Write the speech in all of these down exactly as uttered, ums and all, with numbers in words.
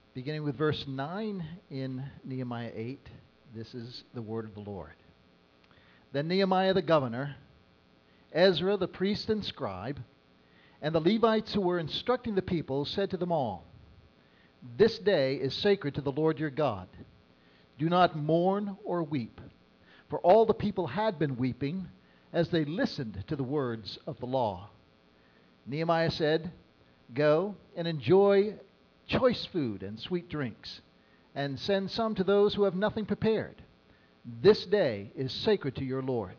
Beginning with verse nine in Nehemiah eight, this is the word of the Lord. Then Nehemiah the governor, Ezra the priest and scribe, and the Levites who were instructing the people said to them all, "This day is sacred to the Lord your God. Do not mourn or weep." For all the people had been weeping as they listened to the words of the law. Nehemiah said, "Go and enjoy choice food and sweet drinks, and send some to those who have nothing prepared. This day is sacred to your Lord.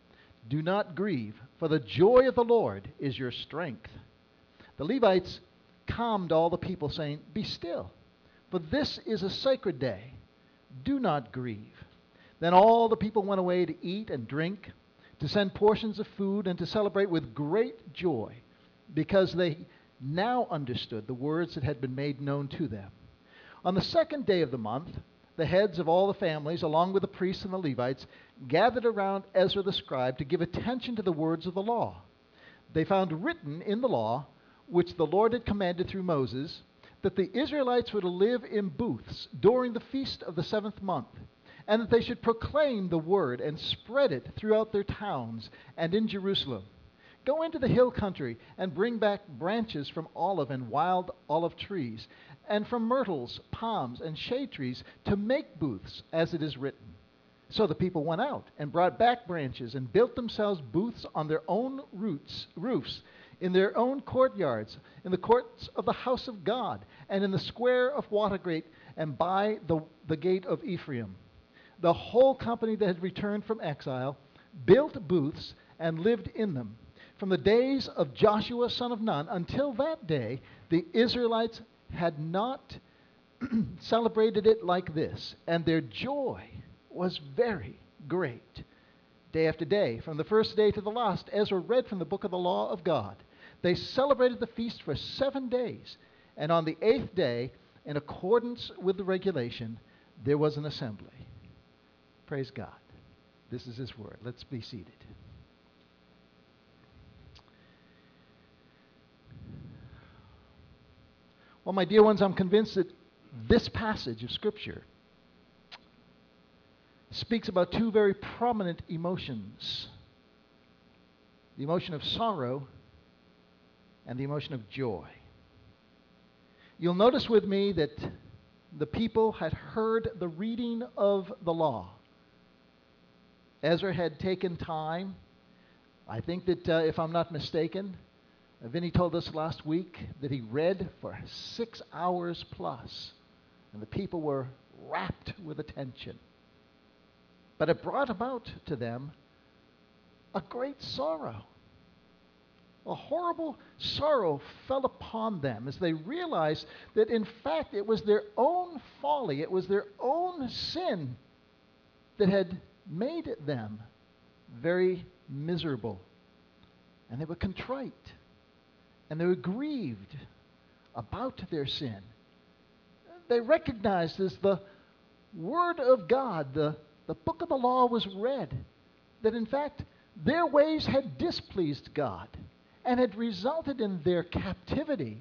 Do not grieve, for the joy of the Lord is your strength." The Levites calmed all the people, saying, "Be still, for this is a sacred day. Do not grieve." Then all the people went away to eat and drink, to send portions of food, and to celebrate with great joy, because they now understood the words that had been made known to them. On the second day of the month, the heads of all the families, along with the priests and the Levites, gathered around Ezra the scribe to give attention to the words of the law. They found written in the law, which the Lord had commanded through Moses, that the Israelites were to live in booths during the feast of the seventh month, and that they should proclaim the word and spread it throughout their towns and in Jerusalem. Go into the hill country and bring back branches from olive and wild olive trees, and from myrtles, palms, and shade trees to make booths, as it is written. So the people went out and brought back branches and built themselves booths on their own roots, roofs, in their own courtyards, in the courts of the house of God, and in the square of Watergate, and by the, the gate of Ephraim. The whole company that had returned from exile built booths and lived in them. From the days of Joshua son of Nun until that day, the Israelites had not celebrated it like this, and their joy was very great. Day after day, from the first day to the last, Ezra read from the book of the law of God. They celebrated the feast for seven days, and on the eighth day, in accordance with the regulation, there was an assembly. Praise God. This is His word. Let's be seated. Well, my dear ones, I'm convinced that this passage of Scripture speaks about two very prominent emotions: the emotion of sorrow and the emotion of joy. You'll notice with me that the people had heard the reading of the law. Ezra had taken time. I think that, uh, if I'm not mistaken, Vinny told us last week that he read for six hours plus, and the people were rapt with attention. But it brought about to them a great sorrow. A horrible sorrow fell upon them as they realized that, in fact, it was their own folly, it was their own sin that had made them very miserable. And they were contrite. And they were grieved about their sin. They recognized as the Word of God, the, the book of the law was read, that in fact their ways had displeased God and had resulted in their captivity.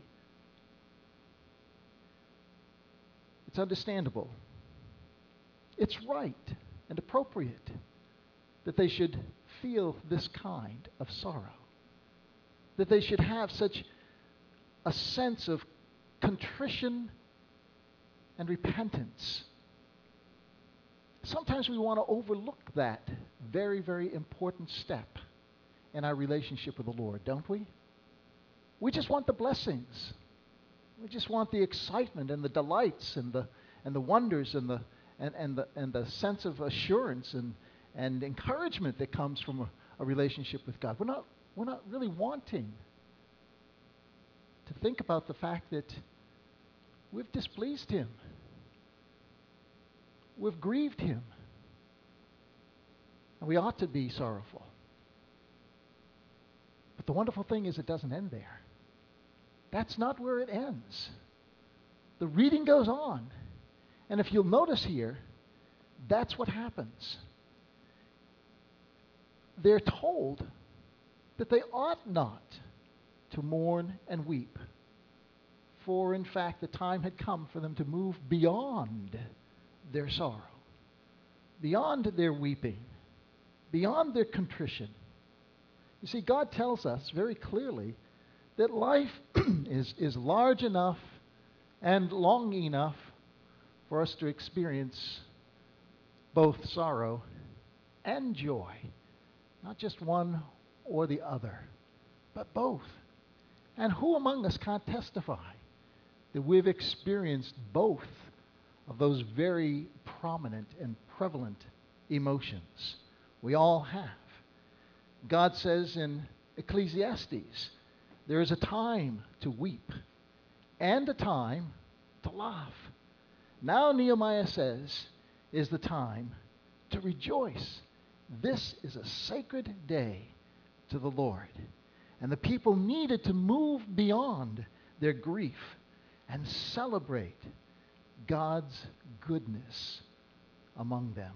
It's understandable. It's right and appropriate that they should feel this kind of sorrow, that they should have such a sense of contrition and repentance. Sometimes we want to overlook that very, very important step in our relationship with the Lord, don't we? We just want the blessings. We just want the excitement and the delights and the and the wonders and the and, and the and the sense of assurance and, and encouragement that comes from a, a relationship with God. We're not we're not really wanting to think about the fact that we've displeased Him. We've grieved Him. And we ought to be sorrowful. But the wonderful thing is, it doesn't end there. That's not where it ends. The reading goes on. And if you'll notice here, that's what happens. They're told that they ought not to mourn and weep, for in fact the time had come for them to move beyond their sorrow, beyond their weeping, beyond their contrition. You see, God tells us very clearly that life is, is large enough and long enough for us to experience both sorrow and joy, not just one or the other, but both. And who among us can't testify that we've experienced both of those very prominent and prevalent emotions? We all have. God says in Ecclesiastes, there is a time to weep and a time to laugh. Now Nehemiah says is the time to rejoice. This is a sacred day to the Lord. And the people needed to move beyond their grief and celebrate God's goodness among them.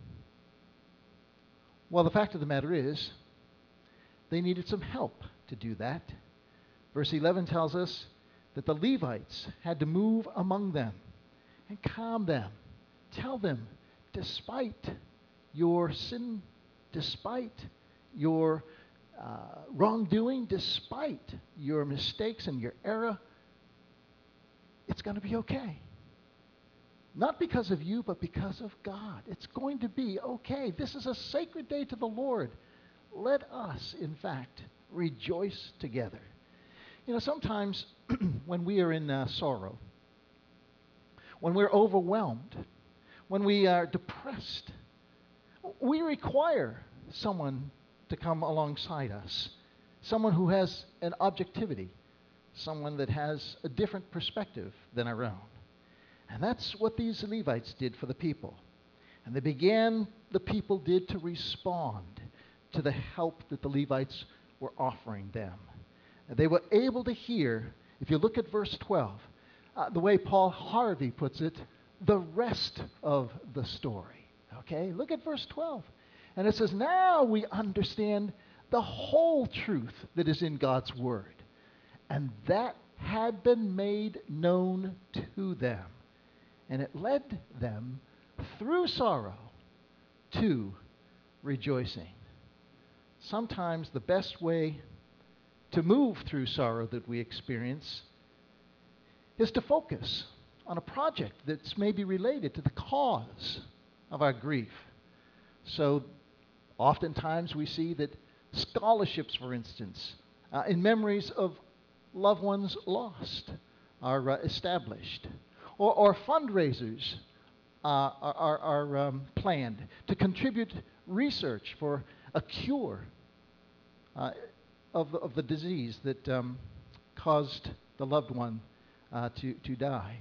Well, the fact of the matter is, they needed some help to do that. Verse eleven tells us that the Levites had to move among them and calm them. Tell them, despite your sin, despite your uh, wrongdoing, despite your mistakes and your error, it's going to be okay. Not because of you, but because of God. It's going to be okay. This is a sacred day to the Lord. Let us, in fact, rejoice together. You know, sometimes when we are in uh, sorrow, when we're overwhelmed, when we are depressed, we require someone to come alongside us, someone who has an objectivity, someone that has a different perspective than our own. And that's what these Levites did for the people. And they began, the people did, to respond to the help that the Levites were offering them. And they were able to hear, if you look at verse twelve, uh, the way Paul Harvey puts it, the rest of the story. Okay, look at verse twelve. And it says, now we understand the whole truth that is in God's word. And that had been made known to them. And it led them through sorrow to rejoicing. Sometimes the best way to move through sorrow that we experience is to focus on a project that's maybe related to the cause of our grief. So oftentimes we see that scholarships, for instance, uh, in memories of loved ones lost are uh, established. Or, or fundraisers uh, are, are, are um, planned to contribute research for a cure uh, of, the, of the disease that um, caused the loved one uh, to, to die.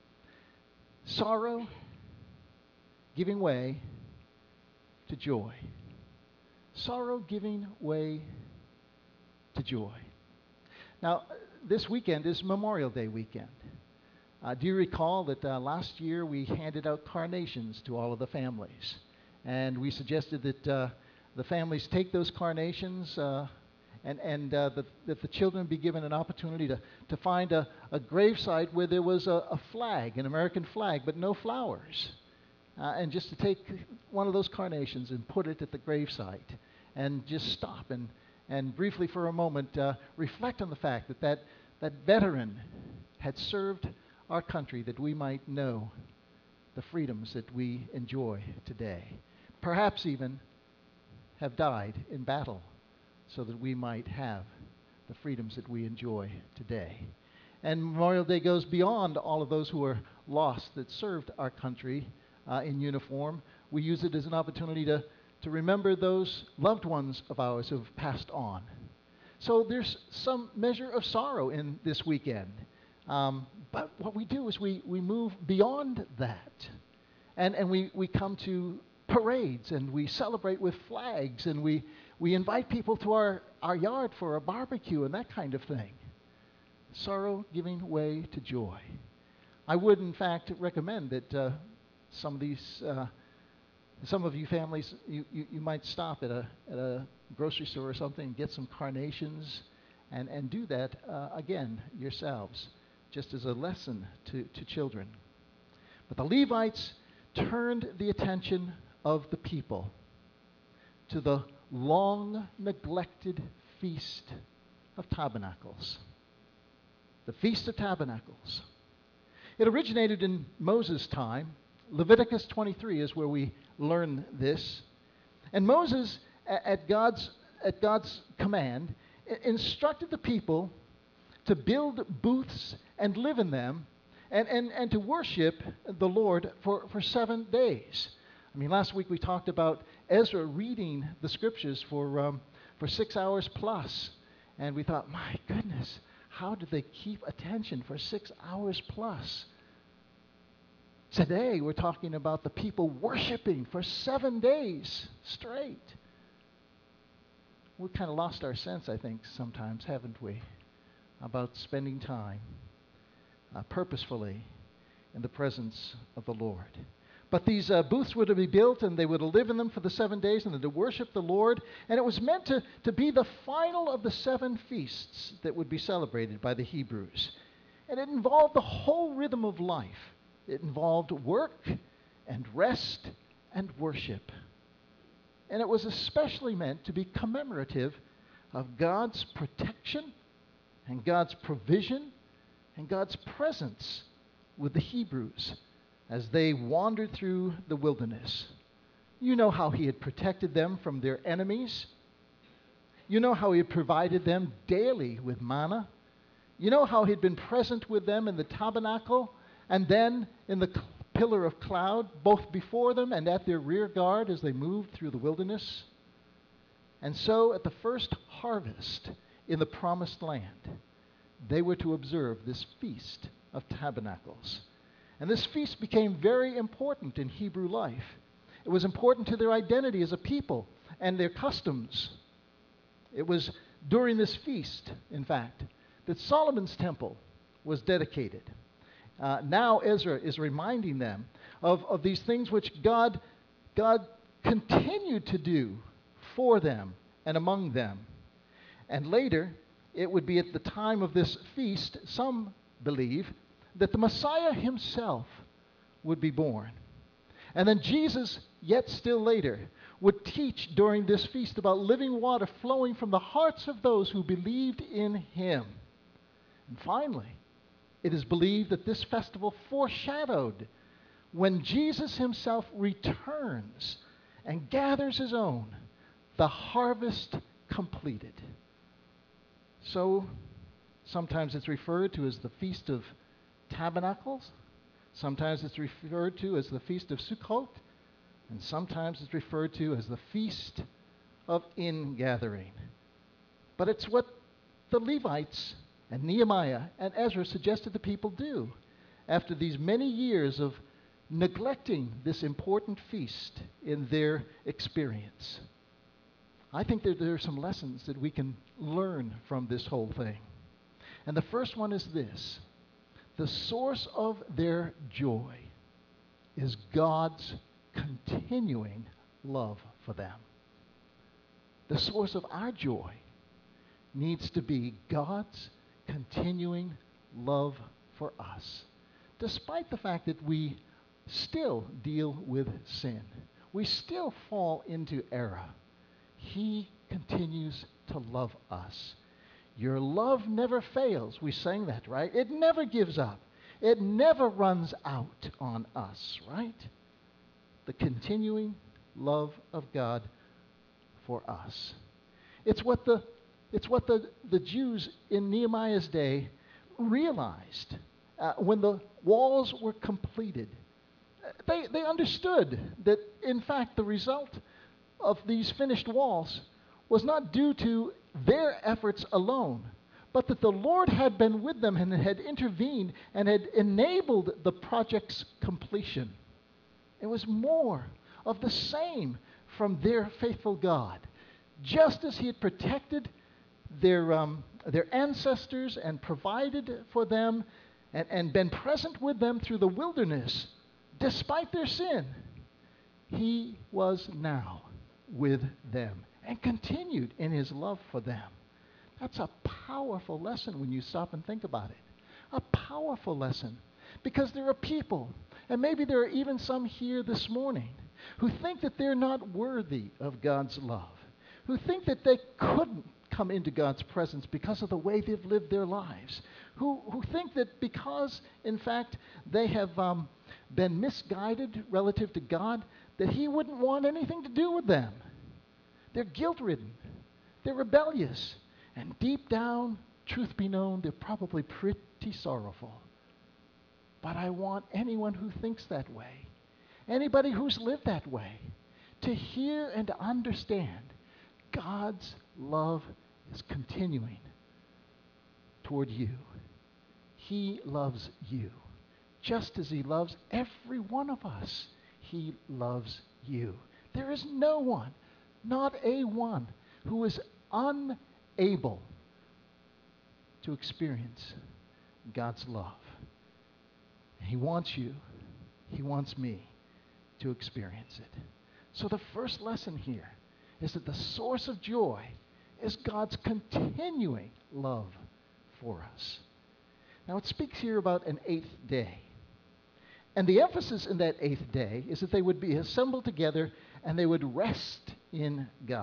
Sorrow giving way to joy. Sorrow giving way to joy. Now, this weekend is Memorial Day weekend. Uh, do you recall that uh, last year we handed out carnations to all of the families? And we suggested that uh, the families take those carnations uh, and, and uh, that, that the children be given an opportunity to, to find a, a gravesite where there was a, a flag, an American flag, but no flowers. Uh, and just to take one of those carnations and put it at the gravesite and just stop and, and briefly for a moment uh, reflect on the fact that, that that veteran had served our country that we might know the freedoms that we enjoy today. Perhaps even have died in battle so that we might have the freedoms that we enjoy today. And Memorial Day goes beyond all of those who are lost that served our country uh, in uniform. We use it as an opportunity to, to remember those loved ones of ours who have passed on. So there's some measure of sorrow in this weekend. Um, but what we do is we, we move beyond that. And, and we, we come to parades and we celebrate with flags and we, we invite people to our, our yard for a barbecue and that kind of thing. Sorrow giving way to joy. I would, in fact, recommend that uh, some of these, uh, some of you families, you, you, you might stop at a, at a grocery store or something and get some carnations and, and do that uh, again yourselves. just as a lesson to, to children. But the Levites turned the attention of the people to the long neglected Feast of Tabernacles. The Feast of Tabernacles. It originated in Moses' time. Leviticus twenty-three is where we learn this. And Moses, at God's, at God's command, instructed the people to build booths and live in them and, and, and to worship the Lord for, for seven days. I mean, last week we talked about Ezra reading the scriptures for, um, for six hours plus. And we thought, my goodness, how did they keep attention for six hours plus? Today we're talking about the people worshiping for seven days straight. We've kind of lost our sense, I think, sometimes, haven't we, about spending time uh, purposefully in the presence of the Lord. But these uh, booths were to be built, and they were to live in them for the seven days, and to worship the Lord. And it was meant to, to be the final of the seven feasts that would be celebrated by the Hebrews. And it involved the whole rhythm of life. It involved work and rest and worship. And it was especially meant to be commemorative of God's protection and God's provision and God's presence with the Hebrews as they wandered through the wilderness. You know how he had protected them from their enemies. You know how he had provided them daily with manna. You know how he'd been present with them in the tabernacle and then in the cl- pillar of cloud, both before them and at their rear guard as they moved through the wilderness. And so at the first harvest in the promised land, they were to observe this Feast of Tabernacles. And this feast became very important in Hebrew life. It was important to their identity as a people and their customs. It was during this feast, in fact, that Solomon's temple was dedicated. Uh, now Ezra is reminding them of, of these things which God, God continued to do for them and among them. And later, it would be at the time of this feast, some believe, that the Messiah himself would be born. And then Jesus, yet still later, would teach during this feast about living water flowing from the hearts of those who believed in him. And finally, it is believed that this festival foreshadowed when Jesus himself returns and gathers his own, the harvest completed. So, sometimes it's referred to as the Feast of Tabernacles. Sometimes it's referred to as the Feast of Sukkot. And sometimes it's referred to as the Feast of Ingathering. But it's what the Levites and Nehemiah and Ezra suggested the people do after these many years of neglecting this important feast in their experience. I think that there are some lessons that we can learn from this whole thing. And the first one is this: the source of their joy is God's continuing love for them. The source of our joy needs to be God's continuing love for us. Despite the fact that we still deal with sin, we still fall into error, he continues to love us. Your love never fails. We sang that, right? It never gives up. It never runs out on us, right? The continuing love of God for us. It's what the, it's what the, the Jews in Nehemiah's day realized uh, when the walls were completed. They, they understood that, in fact, the result of these finished walls was not due to their efforts alone, but that the Lord had been with them and had intervened and had enabled the project's completion. It was more of the same from their faithful God. Just as he had protected their, um, their ancestors and provided for them and, and been present with them through the wilderness, despite their sin, he was now with them and continued in his love for them. That's a powerful lesson when you stop and think about it. A powerful lesson. Because there are people, and maybe there are even some here this morning, who think that they're not worthy of God's love, who think that they couldn't come into God's presence because of the way they've lived their lives, who, who think that because, in fact, they have um, been misguided relative to God, that He wouldn't want anything to do with them. They're guilt-ridden. They're rebellious. And deep down, truth be known, they're probably pretty sorrowful. But I want anyone who thinks that way, anybody who's lived that way, to hear and to understand God's love is continuing toward you. He loves you. Just as He loves every one of us, He loves you. There is no one, not a one, who is unable to experience God's love. He wants you, He wants me to experience it. So the first lesson here is that the source of joy is God's continuing love for us. Now it speaks here about an eighth day. And the emphasis in that eighth day is that they would be assembled together and they would rest in God.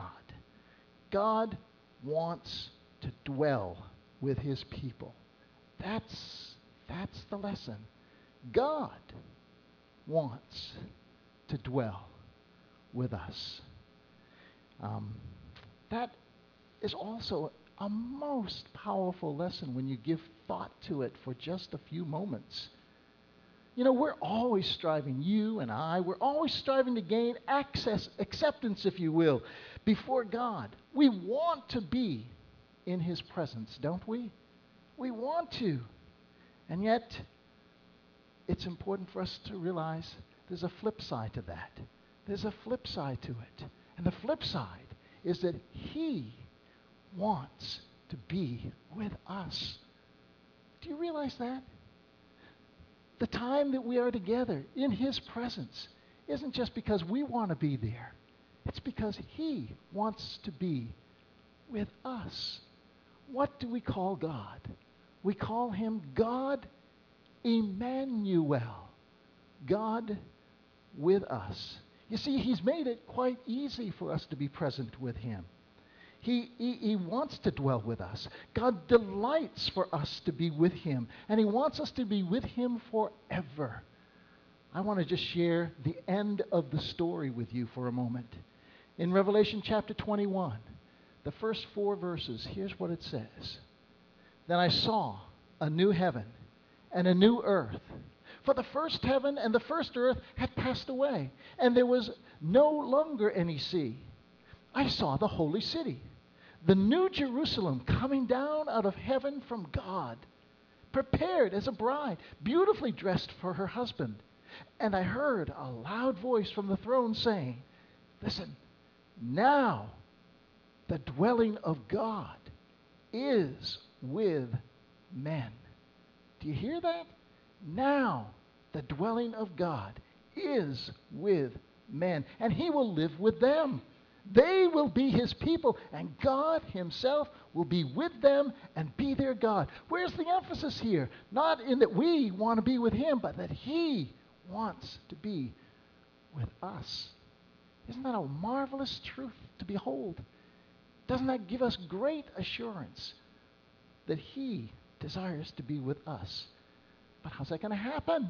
God wants to dwell with His people. That's, that's the lesson. God wants to dwell with us. Um, that is also a most powerful lesson when you give thought to it for just a few moments. You know, we're always striving, you and I, we're always striving to gain access, acceptance, if you will, before God. We want to be in His presence, don't we? We want to. And yet, it's important for us to realize there's a flip side to that. There's a flip side to it. And the flip side is that He wants to be with us. Do you realize that? The time that we are together in His presence isn't just because we want to be there. It's because He wants to be with us. What do we call God? We call Him God Emmanuel, God with us. You see, He's made it quite easy for us to be present with Him. He, he, he wants to dwell with us. God delights for us to be with Him, and He wants us to be with Him forever. I want to just share the end of the story with you for a moment. In Revelation chapter twenty-one, the first four verses, here's what it says. Then I saw a new heaven and a new earth. For the first heaven and the first earth had passed away, and there was no longer any sea. I saw the holy city, the new Jerusalem, coming down out of heaven from God, prepared as a bride, beautifully dressed for her husband. And I heard a loud voice from the throne saying, listen, now the dwelling of God is with men. Do you hear that? Now the dwelling of God is with men, and He will live with them. They will be His people, and God Himself will be with them and be their God. Where's the emphasis here? Not in that we want to be with Him, but that He wants to be with us. Isn't that a marvelous truth to behold? Doesn't that give us great assurance that He desires to be with us? But how's that going to happen?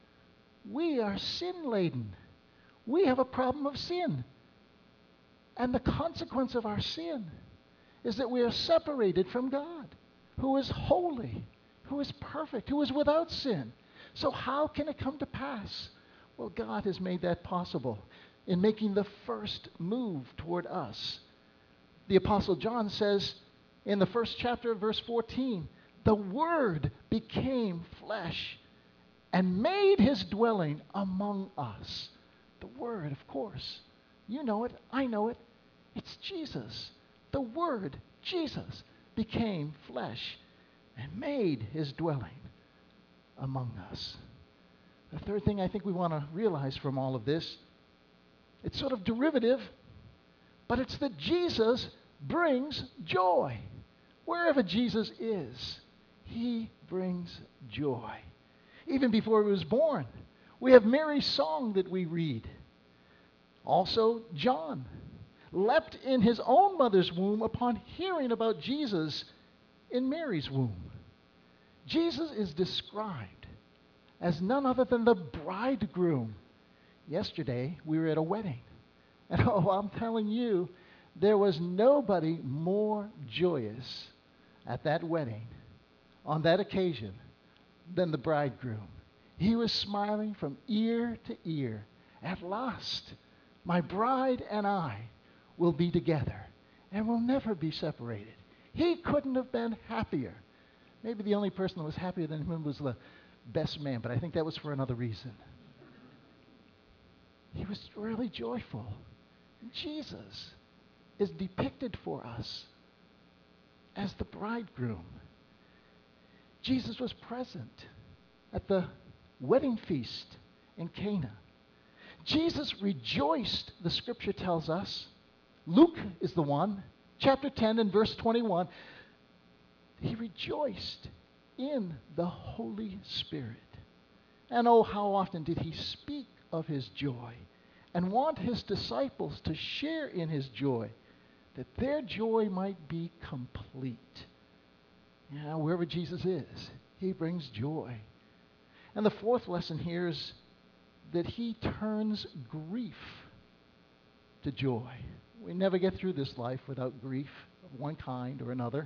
We are sin-laden. We have a problem of sin. And the consequence of our sin is that we are separated from God, who is holy, who is perfect, who is without sin. So how can it come to pass? Well, God has made that possible in making the first move toward us. The Apostle John says in the first chapter of verse fourteen, the Word became flesh and made His dwelling among us. The Word, of course. You know it. I know it. It's Jesus. The Word, Jesus, became flesh and made His dwelling among us. The third thing I think we want to realize from all of this, it's sort of derivative, but it's that Jesus brings joy. Wherever Jesus is, He brings joy. Even before he was born, we have Mary's song that we read. Also, John leapt in his own mother's womb upon hearing about Jesus in Mary's womb. Jesus is described as none other than the bridegroom. Yesterday, we were at a wedding. And oh, I'm telling you, there was nobody more joyous at that wedding, on that occasion, than the bridegroom. He was smiling from ear to ear. At last, my bride and I will be together and will never be separated. He couldn't have been happier. Maybe the only person that was happier than him was the best man, but I think that was for another reason. He was really joyful. Jesus is depicted for us as the bridegroom. Jesus was present at the wedding feast in Cana. Jesus rejoiced, the scripture tells us. Luke is the one, chapter ten and verse twenty-one. He rejoiced in the Holy Spirit. And oh, how often did he speak of his joy and want his disciples to share in his joy, that their joy might be complete. Yeah, wherever Jesus is, he brings joy. And the fourth lesson here is that he turns grief to joy. We never get through this life without grief of one kind or another.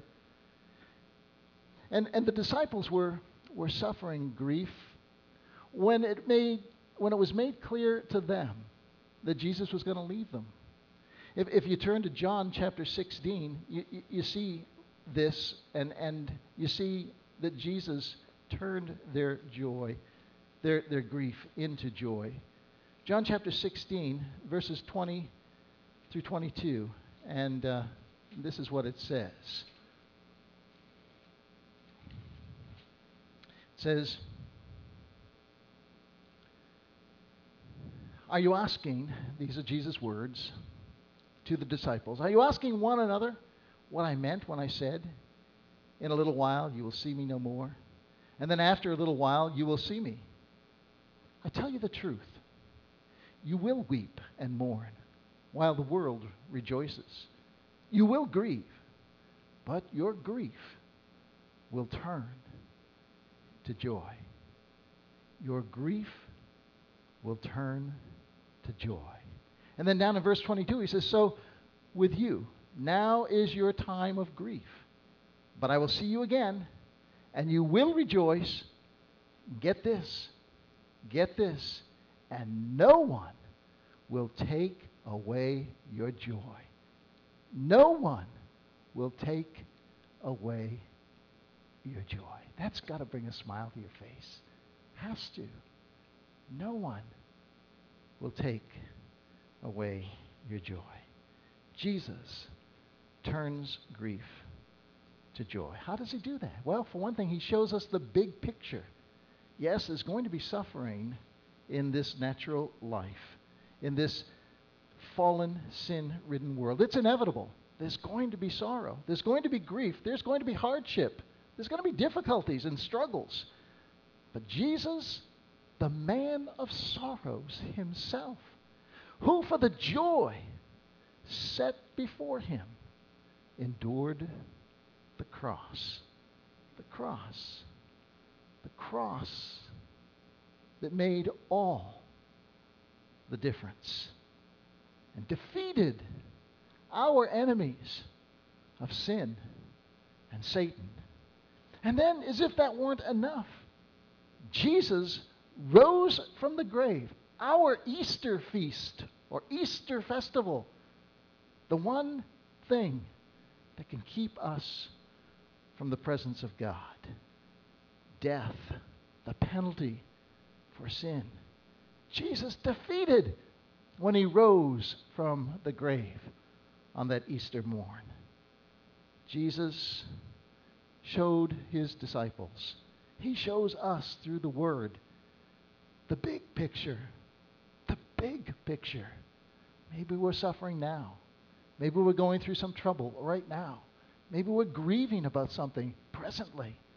And, and the disciples were, were suffering grief when it, made, when it was made clear to them that Jesus was going to leave them. If, if you turn to John chapter sixteen, you, you, you see this, and, and you see that Jesus turned their joy, their, their grief into joy. John chapter sixteen, verses twenty through twenty-two, and uh, this is what it says. It says, "Are you asking," these are Jesus' words to the disciples, "are you asking one another what I meant when I said, 'In a little while you will see me no more, and then after a little while you will see me'? I tell you the truth, you will weep and mourn while the world rejoices. You will grieve, but your grief will turn to joy." Your grief will turn to joy. And then down in verse twenty-two, he says, "So with you, now is your time of grief. But I will see you again, and you will rejoice." Get this, get this, "and no one will take away your joy." No one will take away your joy. That's got to bring a smile to your face. Has to. No one will take away your joy. Jesus turns grief to joy. How does he do that? Well, for one thing, he shows us the big picture. Yes, there's going to be suffering in this natural life, in this fallen, sin-ridden world. It's inevitable. There's going to be sorrow. There's going to be grief. There's going to be hardship. There's going to be difficulties and struggles. But Jesus, the man of sorrows himself, who for the joy set before him endured the cross. The cross. The cross that made all the difference and defeated our enemies of sin and Satan. And then, as if that weren't enough, Jesus rose from the grave. Our Easter feast or Easter festival, the one thing that can keep us from the presence of God. Death, the penalty for sin. Jesus defeated when he rose from the grave on that Easter morn. Jesus showed his disciples. He shows us through the Word the big picture. The big picture. Maybe we're suffering now. Maybe we're going through some trouble right now. Maybe we're grieving about something presently.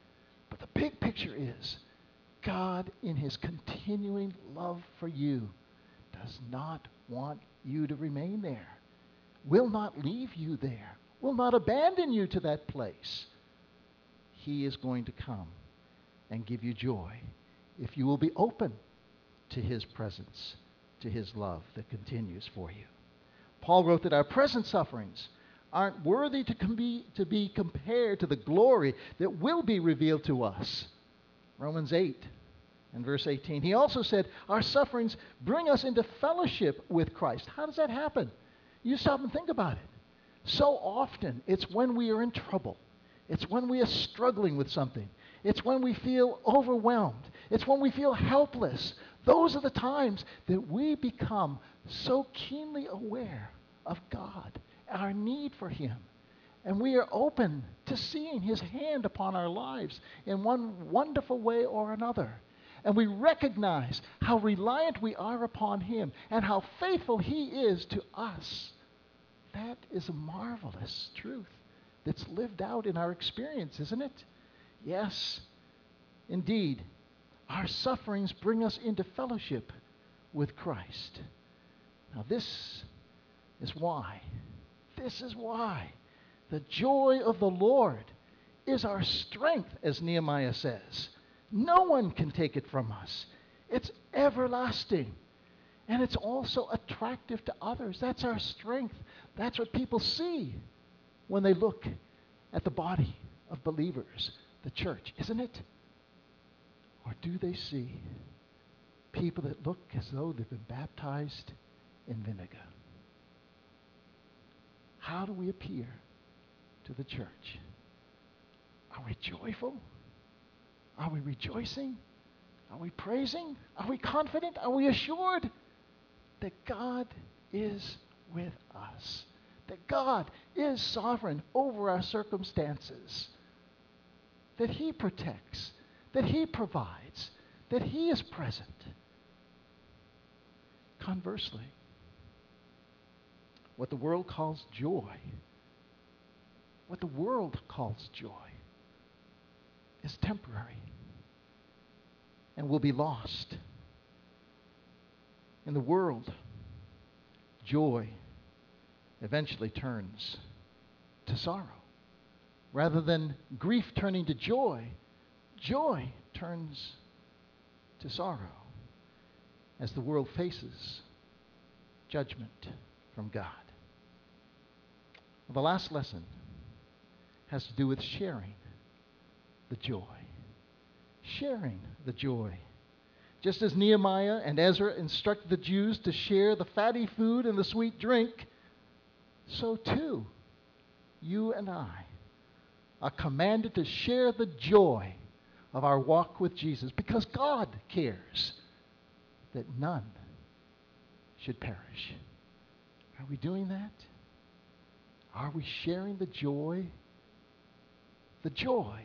But the big picture is God, in his continuing love for you, does not want you to remain there, will not leave you there, will not abandon you to that place. He is going to come and give you joy if you will be open to his presence, to his love that continues for you. Paul wrote that our present sufferings aren't worthy to, com- be, to be compared to the glory that will be revealed to us. Romans eight and verse eighteen. He also said, our sufferings bring us into fellowship with Christ. How does that happen? You stop and think about it. So often, it's when we are in trouble. It's when we are struggling with something. It's when we feel overwhelmed. It's when we feel helpless. Those are the times that we become so keenly aware of God, our need for him. And we are open to seeing his hand upon our lives in one wonderful way or another. And we recognize how reliant we are upon him and how faithful he is to us. That is a marvelous truth that's lived out in our experience, isn't it? Yes, indeed. Our sufferings bring us into fellowship with Christ. Now this is why. This is why. The joy of the Lord is our strength, as Nehemiah says. No one can take it from us. It's everlasting. And it's also attractive to others. That's our strength. That's what people see when they look at the body of believers, the church, isn't it? Or do they see people that look as though they've been baptized in vinegar? How do we appear to the church? Are we joyful? Are we rejoicing? Are we praising? Are we confident? Are we assured that God is with us? That God is sovereign over our circumstances? That he protects? That he provides? That he is present? Conversely, what the world calls joy, what the world calls joy, is temporary and will be lost. In the world, joy eventually turns to sorrow. Rather than grief turning to joy, joy turns to sorrow as the world faces judgment from God. Well, the last lesson has to do with sharing the joy. Sharing the joy. Just as Nehemiah and Ezra instructed the Jews to share the fatty food and the sweet drink, so too, you and I are commanded to share the joy of our walk with Jesus, because God cares that none should perish. Are we doing that? Are we sharing the joy, the joy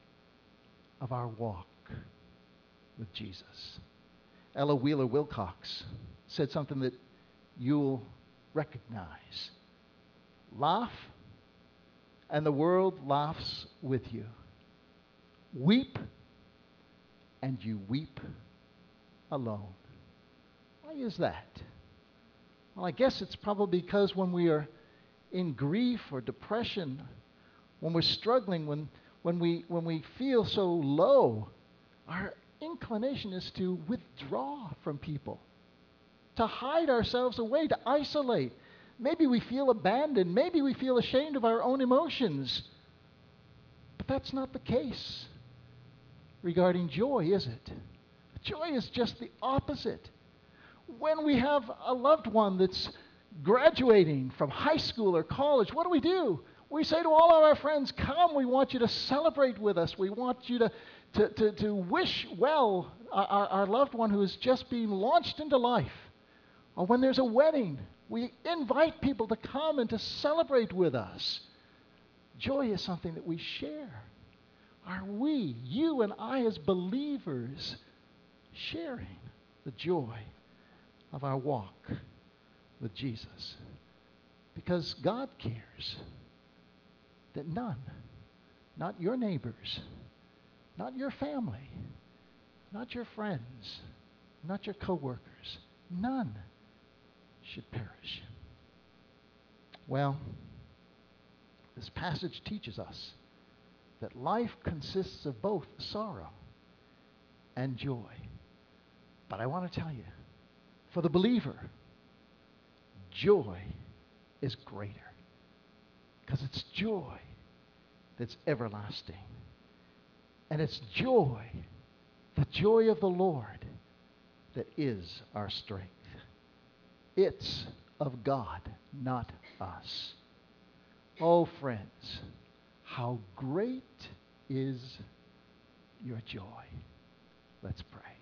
of our walk with Jesus? Ella Wheeler Wilcox said something that you'll recognize. Laugh, and the world laughs with you. Weep, and you weep alone. Why is that? Well, I guess it's probably because when we are in grief or depression, when we're struggling, when, when, we, when we feel so low, our inclination is to withdraw from people, to hide ourselves away, to isolate. Maybe we feel abandoned. Maybe we feel ashamed of our own emotions. But that's not the case regarding joy, is it? Joy is just the opposite. When we have a loved one that's graduating from high school or college, what do we do? We say to all of our friends, come, we want you to celebrate with us. We want you to, to, to, to wish well our, our loved one who is just being launched into life. Or when there's a wedding, we invite people to come and to celebrate with us. Joy is something that we share. Are we, you and I as believers, sharing the joy of our walk with Jesus? Because God cares that none, not your neighbors, not your family, not your friends, not your coworkers. None should perish. Well, this passage teaches us that life consists of both sorrow and joy. But I want to tell you, for the believer, joy is greater, because it's joy that's everlasting. And it's joy, the joy of the Lord, that is our strength. It's of God, not us. Oh, friends, how great is your joy. Let's pray.